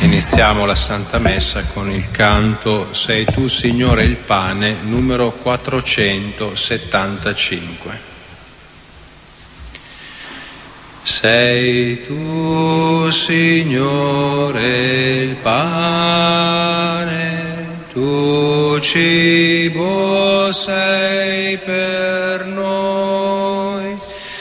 Iniziamo la Santa Messa con il canto Sei tu, Signore, il pane, numero 475. Sei tu, Signore, il pane, tu cibo sei per noi,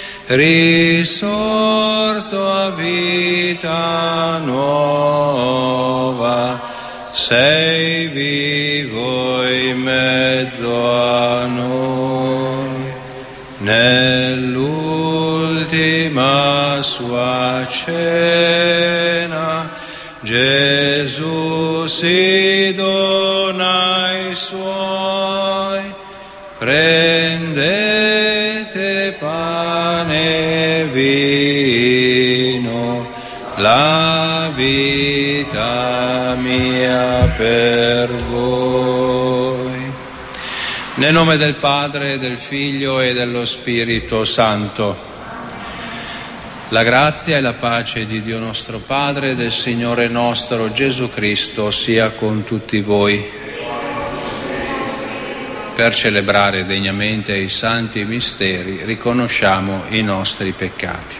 risorto a vita nuova, sei vivo in mezzo a noi. Nell'ultima sua cena Gesù si dona ai suoi. Prendete pane e vino, la vita mia per voi. Nel nome del Padre, del Figlio e dello Spirito Santo. La grazia e la pace di Dio nostro Padre e del Signore nostro Gesù Cristo sia con tutti voi. Per celebrare degnamente i santi misteri riconosciamo i nostri peccati.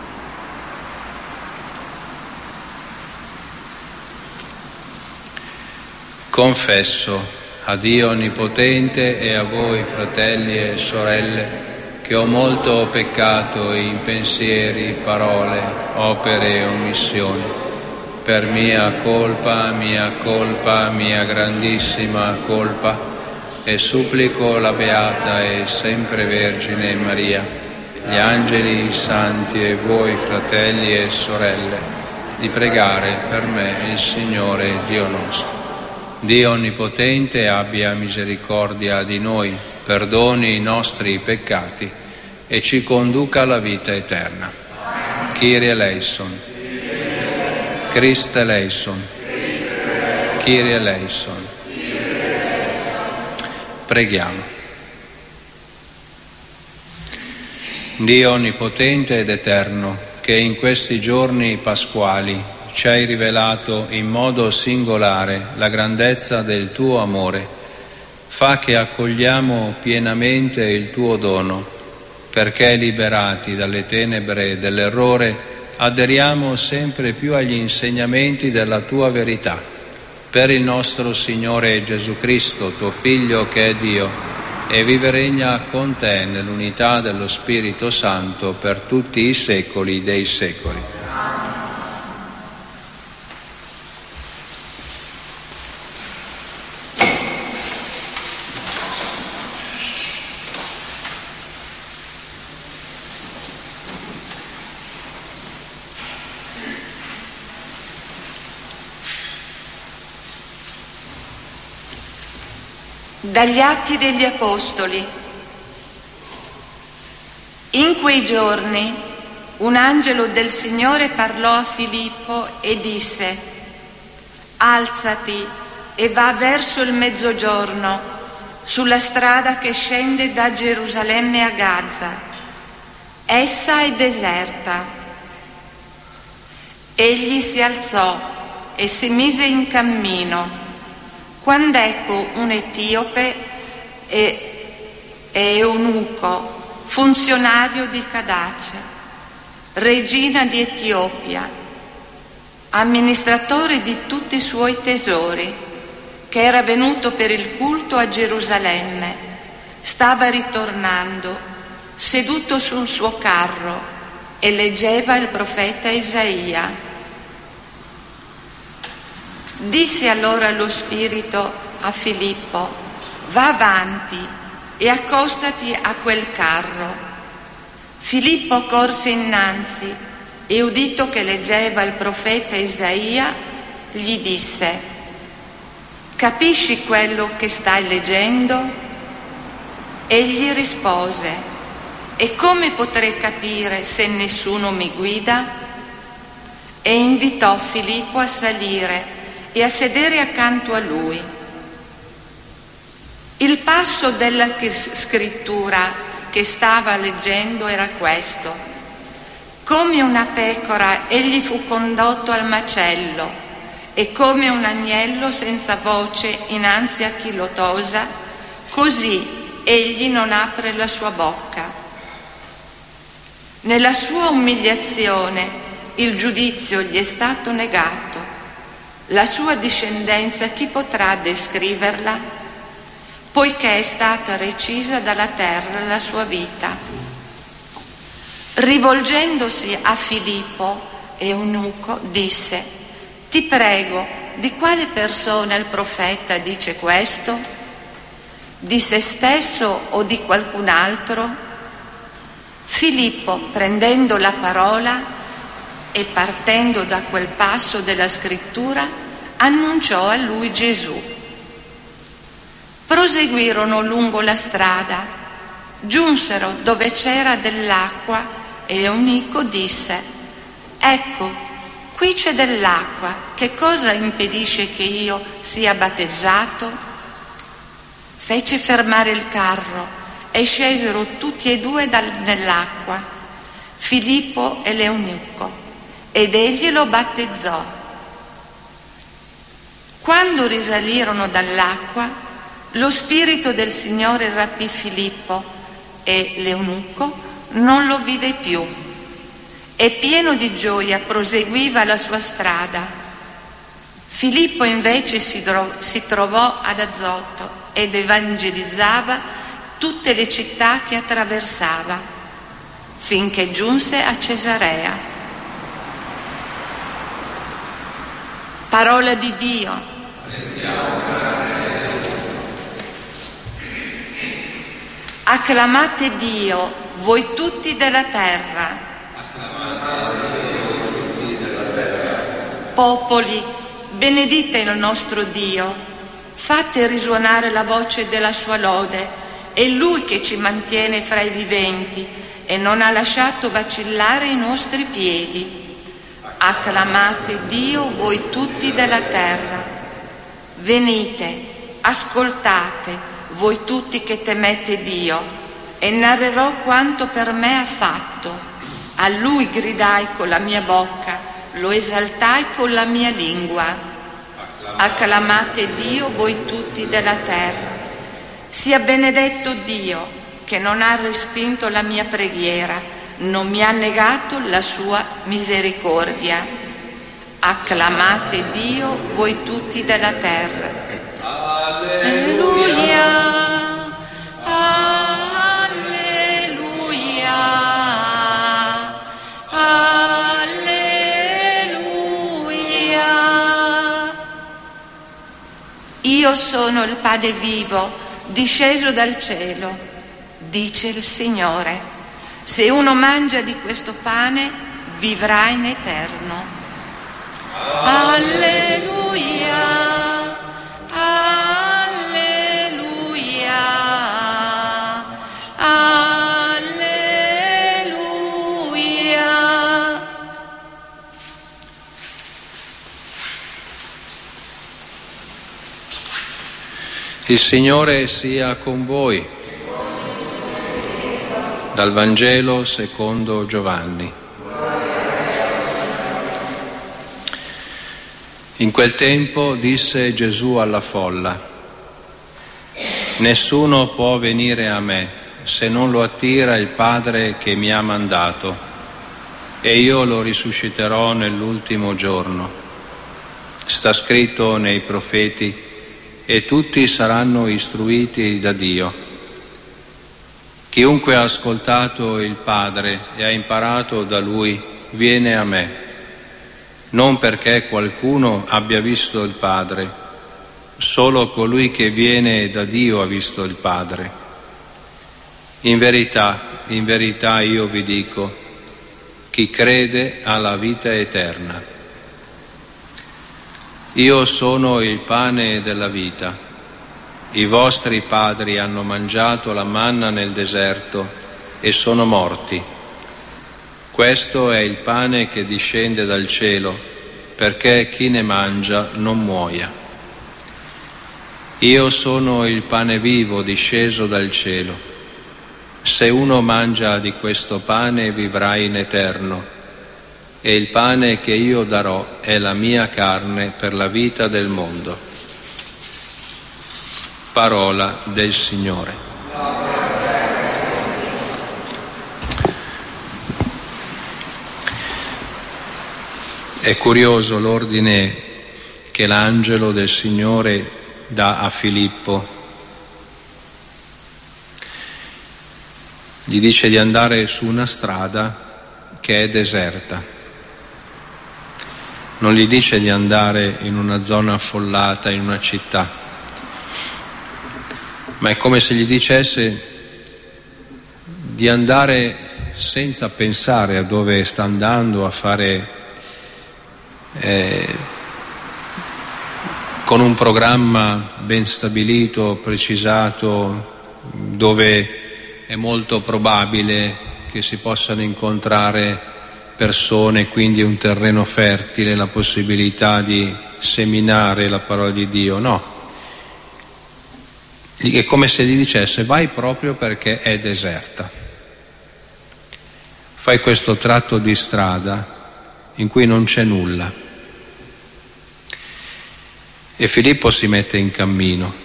Confesso a Dio Onnipotente e a voi, fratelli e sorelle, che ho molto peccato in pensieri, parole, opere e omissioni, per mia colpa, mia grandissima colpa, e supplico la Beata e sempre Vergine Maria, gli angeli, i santi e voi, fratelli e sorelle, di pregare per me il Signore Dio nostro. Dio Onnipotente abbia misericordia di noi, perdoni i nostri peccati e ci conduca alla vita eterna. Kyrie eleison. Christe eleison. Kyrie eleison. Preghiamo. Dio Onnipotente ed Eterno, che in questi giorni pasquali ci hai rivelato in modo singolare la grandezza del tuo amore, fa che accogliamo pienamente il tuo dono, perché liberati dalle tenebre dell'errore aderiamo sempre più agli insegnamenti della tua verità. Per il nostro Signore Gesù Cristo, tuo Figlio che è Dio, e vive e regna con te nell'unità dello Spirito Santo per tutti i secoli dei secoli. Dagli Atti degli Apostoli. In quei giorni un angelo del Signore parlò a Filippo e disse: alzati e va verso il mezzogiorno sulla strada che scende da Gerusalemme a Gaza. Essa è deserta. Egli si alzò e si mise in cammino. Quando ecco un etiope e eunuco, funzionario di Cadace, regina di Etiopia, amministratore di tutti i suoi tesori, che era venuto per il culto a Gerusalemme, stava ritornando, seduto sul suo carro, e leggeva il profeta Isaia. Disse allora lo Spirito a Filippo: va avanti e accostati a quel carro. Filippo corse innanzi e, udito che leggeva il profeta Isaia, gli disse: capisci quello che stai leggendo? Egli rispose: e come potrei capire se nessuno mi guida? E invitò Filippo a salire e a sedere accanto a lui. Il passo della scrittura che stava leggendo era questo: come una pecora egli fu condotto al macello e come un agnello senza voce innanzi a chi lo tosa, così egli non apre la sua bocca. Nella sua umiliazione il giudizio gli è stato negato. La sua discendenza chi potrà descriverla? Poiché è stata recisa dalla terra la sua vita. Rivolgendosi a Filippo, eunuco, disse: ti prego, di quale persona il profeta dice questo? Di se stesso o di qualcun altro? Filippo, prendendo la parola e partendo da quel passo della scrittura, annunciò a lui Gesù. Proseguirono lungo la strada, giunsero dove c'era dell'acqua e l'eunuco disse: ecco, qui c'è dell'acqua, che cosa impedisce che io sia battezzato? Fece fermare il carro e scesero tutti e due nell'acqua, Filippo e l'eunuco, ed egli lo battezzò. Quando risalirono dall'acqua, lo Spirito del Signore rapì Filippo e l'eunuco non lo vide più, e pieno di gioia proseguiva la sua strada. Filippo invece si trovò ad Azoto ed evangelizzava tutte le città che attraversava, finché giunse a Cesarea. Parola di Dio. Acclamate Dio, voi tutti della terra. Popoli, benedite il nostro Dio, fate risuonare la voce della sua lode. È Lui che ci mantiene fra i viventi e non ha lasciato vacillare i nostri piedi. Acclamate Dio, voi tutti della terra. Venite, ascoltate, voi tutti che temete Dio, e narrerò quanto per me ha fatto. A Lui gridai con la mia bocca, lo esaltai con la mia lingua. Acclamate Dio, voi tutti della terra. Sia benedetto Dio, che non ha respinto la mia preghiera, non mi ha negato la sua misericordia. Acclamate Dio, voi tutti della terra. Alleluia, alleluia, alleluia. Io sono il pane vivo, disceso dal cielo, dice il Signore. Se uno mangia di questo pane, vivrà in eterno. Alleluia, alleluia, alleluia. Il Signore sia con voi. Dal Vangelo secondo Giovanni. In quel tempo disse Gesù alla folla: nessuno può venire a me se non lo attira il Padre che mi ha mandato, e io lo risusciterò nell'ultimo giorno. Sta scritto nei profeti: e tutti saranno istruiti da Dio. Chiunque ha ascoltato il Padre e ha imparato da Lui viene a me, non perché qualcuno abbia visto il Padre, solo colui che viene da Dio ha visto il Padre. In verità io vi dico, chi crede ha la vita eterna. Io sono il pane della vita. I vostri padri hanno mangiato la manna nel deserto e sono morti. Questo è il pane che discende dal cielo, perché chi ne mangia non muoia. Io sono il pane vivo disceso dal cielo. Se uno mangia di questo pane vivrà in eterno, e il pane che io darò è la mia carne per la vita del mondo. Parola del Signore. È curioso l'ordine che l'angelo del Signore dà a Filippo. Gli dice di andare su una strada che è deserta. Non gli dice di andare in una zona affollata, in una città, ma è come se gli dicesse di andare senza pensare a dove sta andando, a fare con un programma ben stabilito, precisato, dove è molto probabile che si possano incontrare persone, quindi un terreno fertile, la possibilità di seminare la parola di Dio. No, è come se gli dicesse: vai proprio perché è deserta, fai questo tratto di strada in cui non c'è nulla. E Filippo si mette in cammino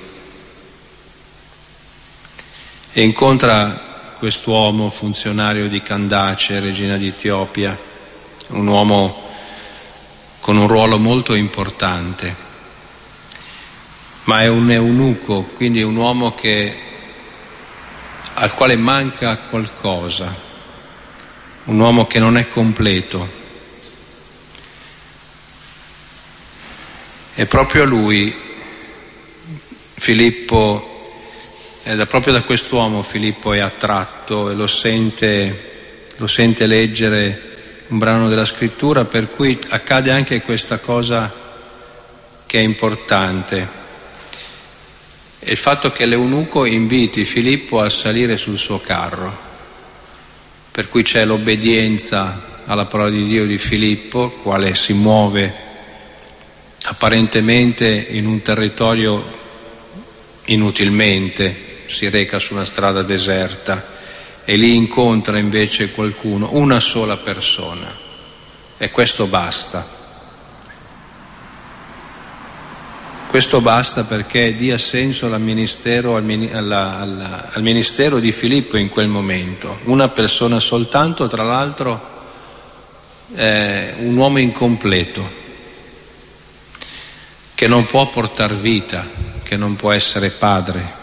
e incontra quest'uomo funzionario di Candace, regina d'Etiopia, un uomo con un ruolo molto importante, ma è un eunuco, quindi un uomo al quale manca qualcosa, un uomo che non è completo. E proprio a lui Filippo, proprio da quest'uomo Filippo è attratto e lo sente leggere un brano della scrittura, per cui accade anche questa cosa che è importante. È il fatto che l'eunuco inviti Filippo a salire sul suo carro, per cui c'è l'obbedienza alla parola di Dio di Filippo, quale si muove apparentemente in un territorio inutilmente, si reca su una strada deserta e lì incontra invece qualcuno, una sola persona, e questo basta. Questo basta perché dia senso al ministero di Filippo in quel momento. Una persona soltanto, tra l'altro un uomo incompleto, che non può portar vita, che non può essere padre.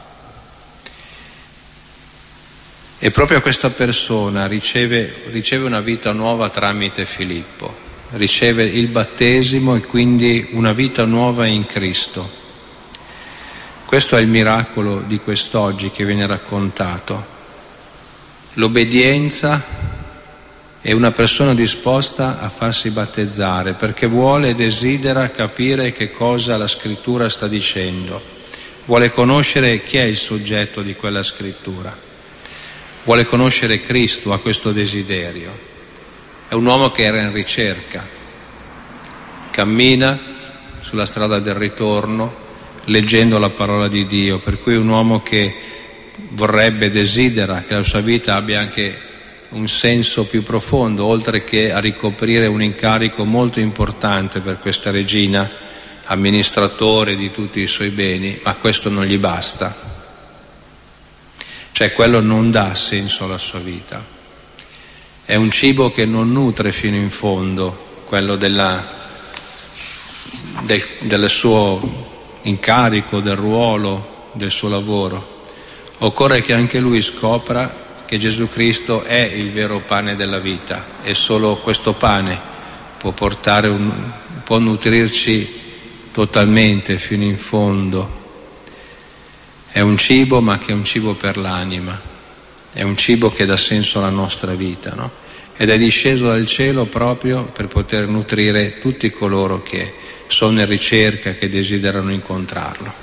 E proprio questa persona riceve una vita nuova tramite Filippo, riceve il battesimo e quindi una vita nuova in Cristo. Questo è il miracolo di quest'oggi che viene raccontato. L'obbedienza è una persona disposta a farsi battezzare perché vuole e desidera capire che cosa la scrittura sta dicendo, vuole conoscere chi è il soggetto di quella scrittura, vuole conoscere Cristo, ha questo desiderio. È un uomo che era in ricerca, cammina sulla strada del ritorno leggendo la parola di Dio, per cui è un uomo che desidera che la sua vita abbia anche un senso più profondo, oltre che a ricoprire un incarico molto importante per questa regina, amministratore di tutti i suoi beni, ma questo non gli basta. Cioè quello non dà senso alla sua vita. È un cibo che non nutre fino in fondo, quello del suo incarico, del ruolo, del suo lavoro. Occorre che anche lui scopra che Gesù Cristo è il vero pane della vita e solo questo pane può nutrirci totalmente fino in fondo. È un cibo, ma che è un cibo per l'anima, è un cibo che dà senso alla nostra vita, no? Ed è disceso dal cielo proprio per poter nutrire tutti coloro che sono in ricerca, che desiderano incontrarlo.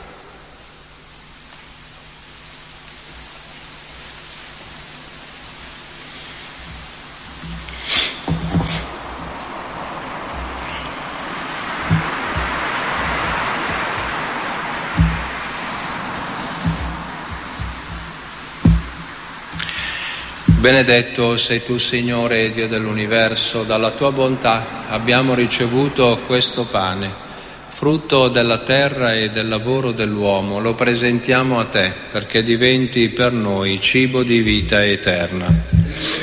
Benedetto sei tu, Signore, Dio dell'universo, dalla tua bontà abbiamo ricevuto questo pane, frutto della terra e del lavoro dell'uomo. Lo presentiamo a te perché diventi per noi cibo di vita eterna.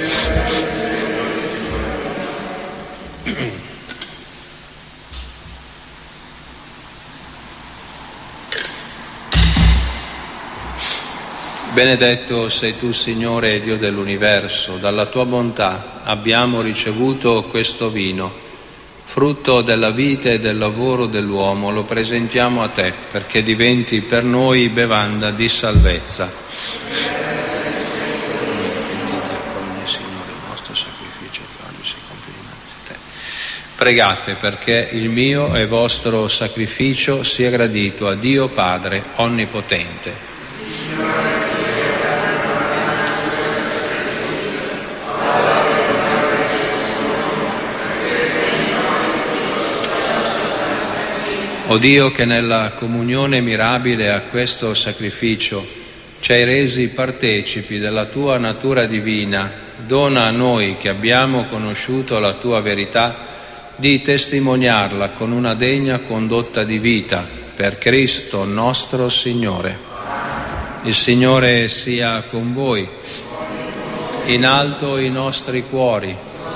Benedetto sei tu, Signore, Dio dell'universo, dalla tua bontà abbiamo ricevuto questo vino, frutto della vita e del lavoro dell'uomo. Lo presentiamo a te perché diventi per noi bevanda di salvezza. Pregate perché il mio e vostro sacrificio sia gradito a Dio Padre Onnipotente. O Dio, che nella comunione mirabile a questo sacrificio ci hai resi partecipi della tua natura divina, dona a noi che abbiamo conosciuto la tua verità di testimoniarla con una degna condotta di vita per Cristo nostro Signore. Il Signore sia con voi, in alto i nostri cuori.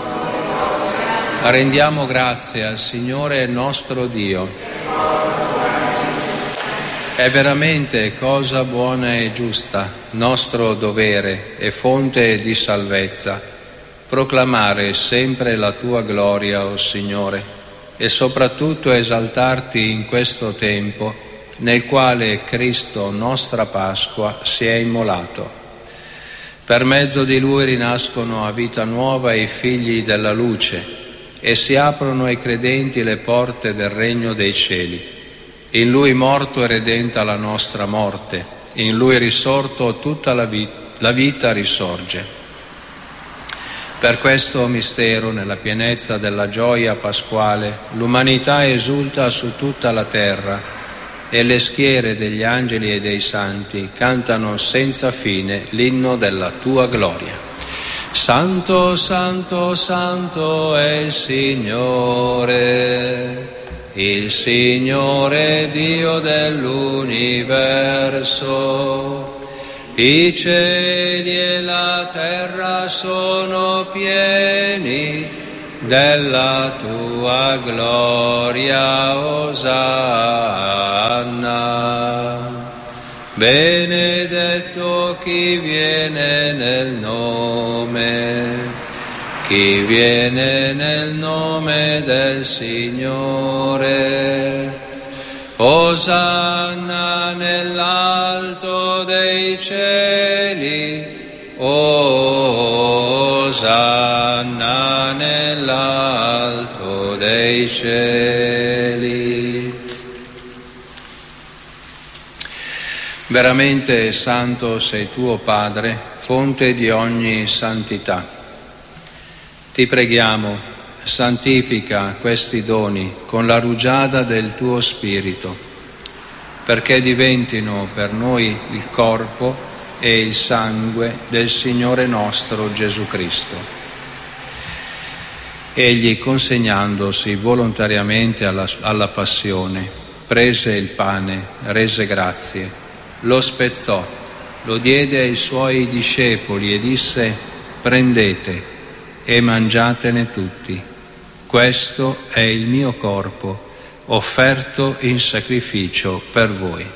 Rendiamo grazie al Signore nostro Dio. È veramente cosa buona e giusta, nostro dovere e fonte di salvezza, proclamare sempre la tua gloria, o Signore, e soprattutto esaltarti in questo tempo nel quale Cristo, nostra Pasqua, si è immolato. Per mezzo di Lui rinascono a vita nuova i figli della luce e si aprono ai credenti le porte del regno dei cieli. In Lui morto è redenta la nostra morte, in Lui risorto tutta la vita risorge. Per questo mistero, nella pienezza della gioia pasquale, l'umanità esulta su tutta la terra e le schiere degli angeli e dei santi cantano senza fine l'inno della tua gloria. Santo, santo, santo è il Signore Dio dell'universo. I cieli e la terra sono pieni della tua gloria, Osanna. Benedetto chi viene nel nome del Signore. Osanna nell'alto dei cieli, Osanna nell'alto dei cieli. Veramente santo sei tu, Padre, fonte di ogni santità. Ti preghiamo, santifica questi doni con la rugiada del tuo Spirito, perché diventino per noi il corpo e il sangue del Signore nostro Gesù Cristo. Egli, consegnandosi volontariamente alla passione, prese il pane, rese grazie, lo spezzò, lo diede ai suoi discepoli e disse: prendete e mangiatene tutti. Questo è il mio corpo, offerto in sacrificio per voi.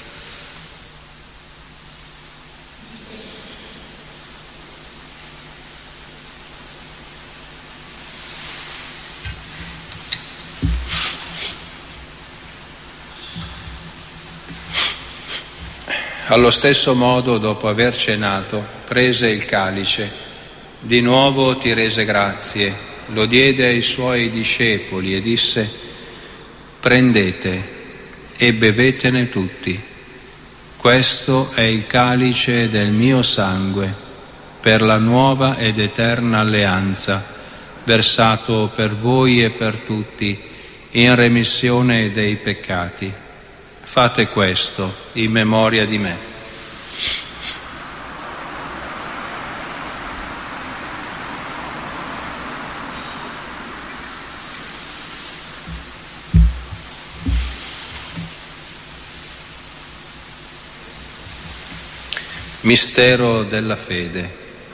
Allo stesso modo, dopo aver cenato, prese il calice. Di nuovo ti rese grazie, lo diede ai suoi discepoli e disse: prendete e bevetene tutti. Questo è il calice del mio sangue, per la nuova ed eterna alleanza, versato per voi e per tutti in remissione dei peccati. Fate questo in memoria di me. Mistero della fede.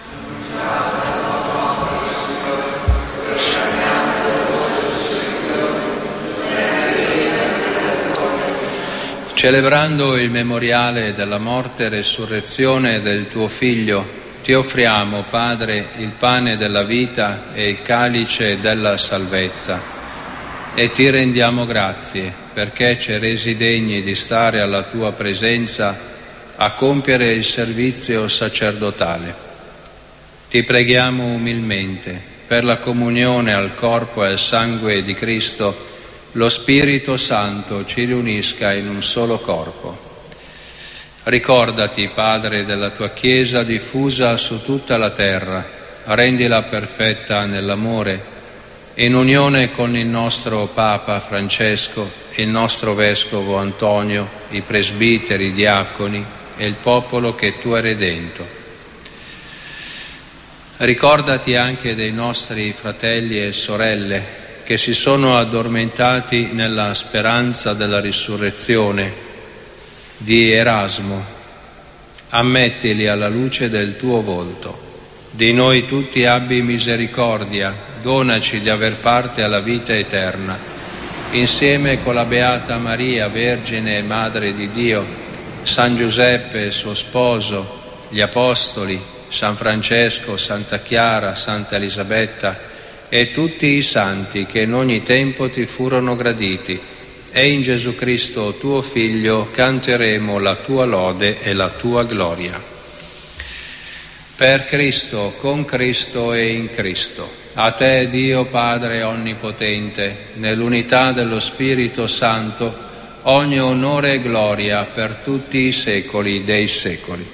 Celebrando il memoriale della morte e resurrezione del tuo Figlio, ti offriamo, Padre, il pane della vita e il calice della salvezza, e ti rendiamo grazie perché ci hai resi degni di stare alla tua presenza a compiere il servizio sacerdotale. Ti preghiamo umilmente per la comunione al corpo e al sangue di Cristo, lo Spirito Santo ci riunisca in un solo corpo. Ricordati, Padre, della tua Chiesa diffusa su tutta la terra, rendila perfetta nell'amore, in unione con il nostro Papa Francesco, il nostro Vescovo Antonio, i presbiteri, i diaconi e il popolo che tu hai redento. Ricordati anche dei nostri fratelli e sorelle che si sono addormentati nella speranza della risurrezione, di Erasmo. Ammettili alla luce del tuo volto. Di noi tutti abbi misericordia, donaci di aver parte alla vita eterna, insieme con la Beata Maria, Vergine e Madre di Dio, San Giuseppe, suo sposo, gli Apostoli, San Francesco, Santa Chiara, Santa Elisabetta e tutti i santi che in ogni tempo ti furono graditi. E in Gesù Cristo, tuo Figlio, canteremo la tua lode e la tua gloria. Per Cristo, con Cristo e in Cristo, a te, Dio Padre Onnipotente, nell'unità dello Spirito Santo, ogni onore e gloria per tutti i secoli dei secoli.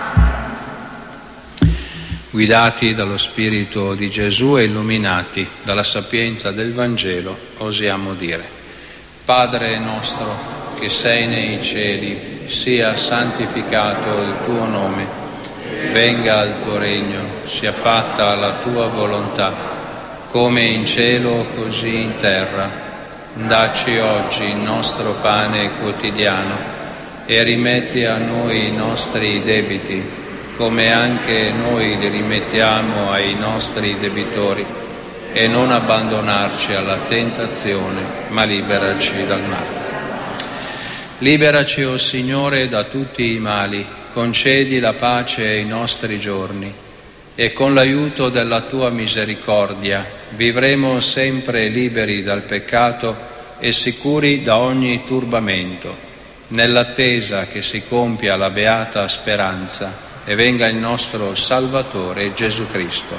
Guidati dallo Spirito di Gesù e illuminati dalla sapienza del Vangelo, osiamo dire: Padre nostro che sei nei cieli, sia santificato il tuo nome, venga il tuo regno, sia fatta la tua volontà, come in cielo così in terra. Dacci oggi il nostro pane quotidiano e rimetti a noi i nostri debiti, come anche noi li rimettiamo ai nostri debitori, e non abbandonarci alla tentazione, ma liberaci dal male. Liberaci, o Signore, da tutti i mali, concedi la pace ai nostri giorni, e con l'aiuto della tua misericordia vivremo sempre liberi dal peccato e sicuri da ogni turbamento, nell'attesa che si compia la beata speranza e venga il nostro Salvatore Gesù Cristo.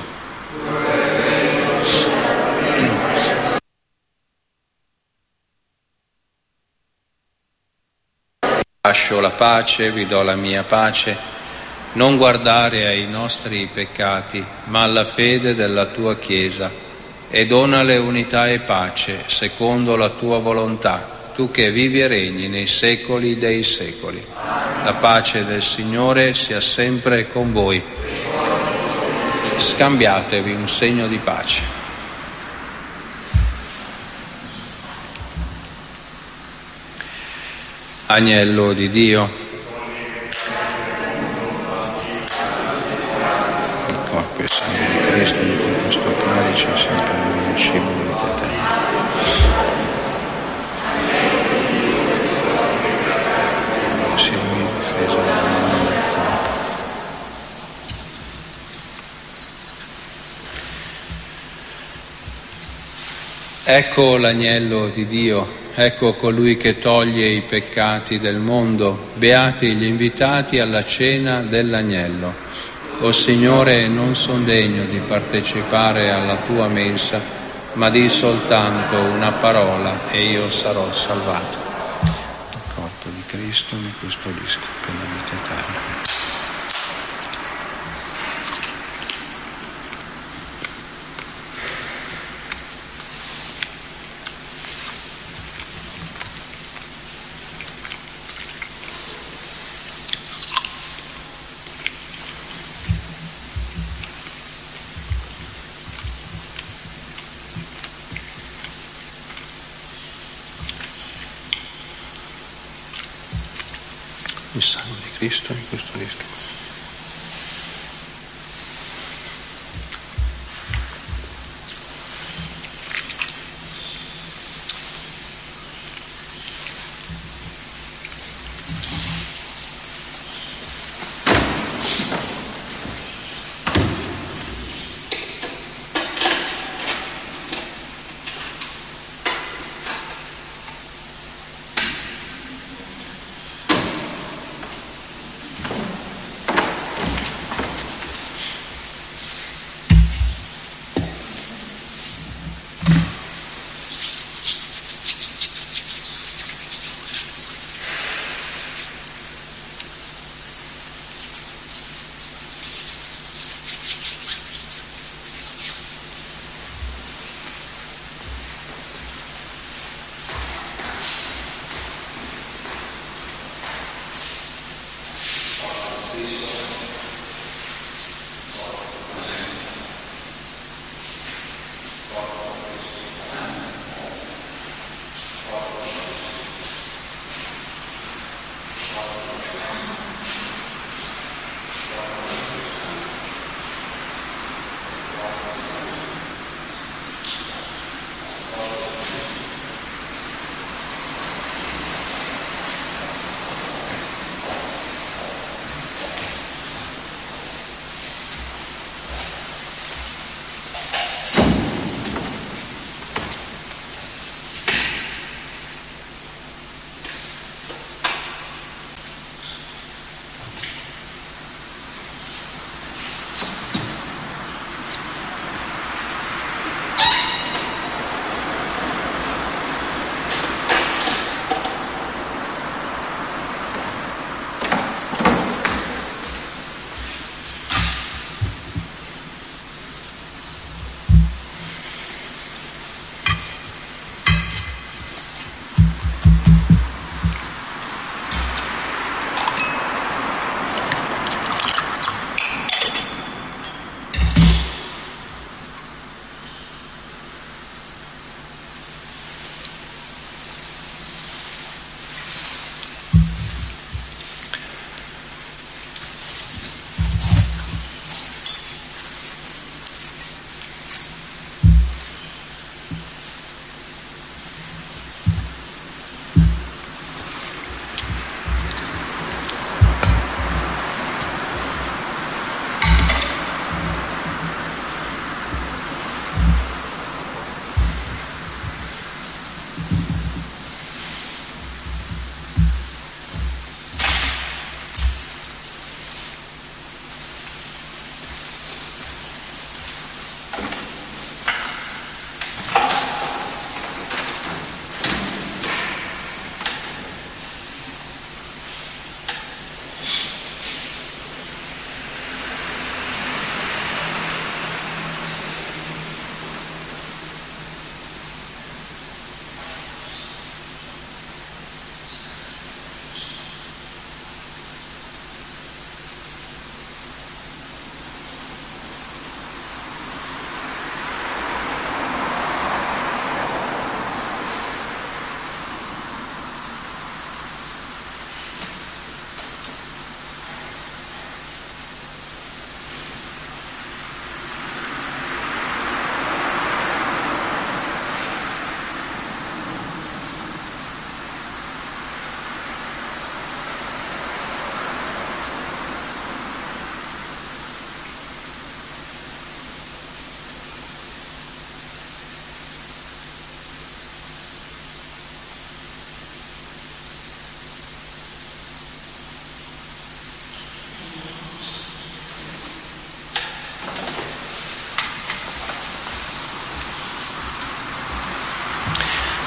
Lascio la pace, vi do la mia pace. Non guardare ai nostri peccati, ma alla fede della tua Chiesa, e donale unità e pace secondo la tua volontà, tu che vivi e regni nei secoli dei secoli. La pace del Signore sia sempre con voi. Scambiatevi un segno di pace. Agnello di Dio, Cristo, in questo calice, sempre nel cibo di vita eterna. Sia mia difesa dall'anima del corpo. Ecco l'agnello di Dio, ecco colui che toglie i peccati del mondo. Beati gli invitati alla cena dell'agnello. O Signore, non son degno di partecipare alla tua mensa, ma di soltanto una parola e io sarò salvato. Il corpo di Cristo mi custodisca per la vita eterna. Il sangue di Cristo mi custodisca.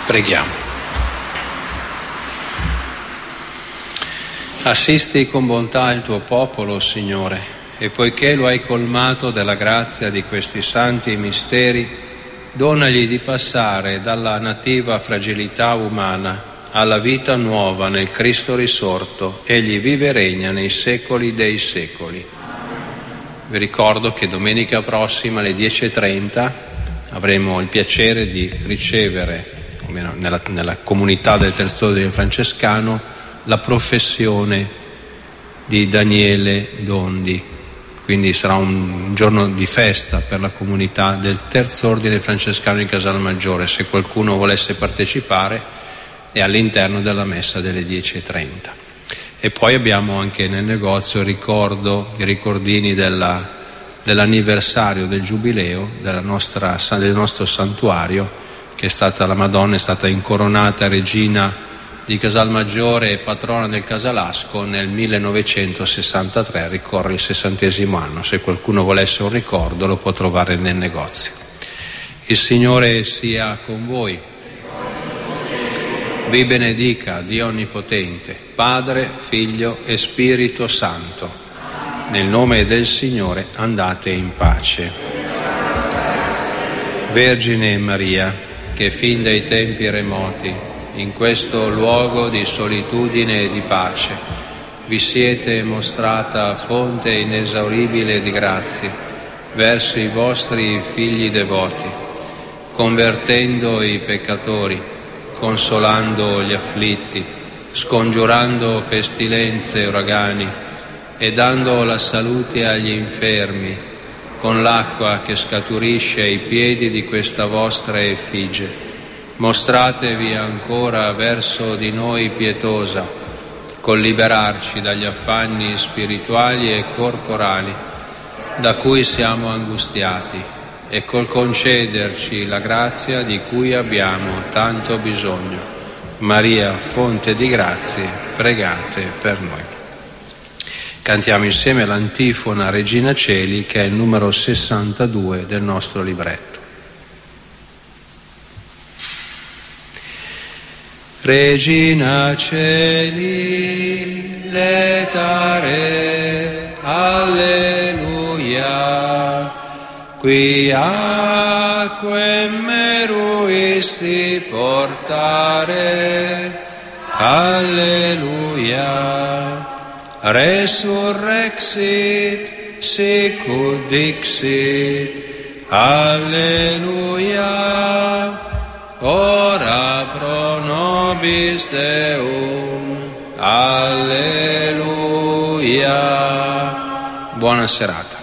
Preghiamo. Assisti con bontà il tuo popolo, Signore, e poiché lo hai colmato della grazia di questi santi misteri, donagli di passare dalla nativa fragilità umana alla vita nuova nel Cristo risorto. Egli vive e regna nei secoli dei secoli. Vi ricordo che domenica prossima alle 10:30 avremo il piacere di ricevere, almeno nella comunità del Terzo Ordine Francescano, la professione di Daniele Dondi. Quindi sarà un giorno di festa per la comunità del Terzo Ordine Francescano di Casalmaggiore. Se qualcuno volesse partecipare, è all'interno della messa delle 10:30. E poi abbiamo anche nel negozio i ricordini dell'anniversario del giubileo del nostro santuario, che è stata la Madonna, è stata incoronata regina di Casalmaggiore e patrona del Casalasco nel 1963, ricorre il 60° anno. Se qualcuno volesse un ricordo lo può trovare nel negozio. Il Signore sia con voi. Vi benedica Dio Onnipotente, Padre, Figlio e Spirito Santo. Nel nome del Signore andate in pace. Vergine Maria, che fin dai tempi remoti in questo luogo di solitudine e di pace vi siete mostrata fonte inesauribile di grazie verso i vostri figli devoti, convertendo i peccatori, consolando gli afflitti, scongiurando pestilenze e uragani e dando la salute agli infermi con l'acqua che scaturisce ai piedi di questa vostra effigie. Mostratevi ancora verso di noi pietosa, col liberarci dagli affanni spirituali e corporali da cui siamo angustiati e col concederci la grazia di cui abbiamo tanto bisogno. Maria, fonte di grazie, pregate per noi. Cantiamo insieme l'antifona Regina Celi, che è il numero 62 del nostro libretto. Regina Celi, letare, alleluia, qui acquem meruisti portare, alleluia, resurrexit, sicut dixit, alleluia, ora pro nobis Deum, alleluia. Buona serata.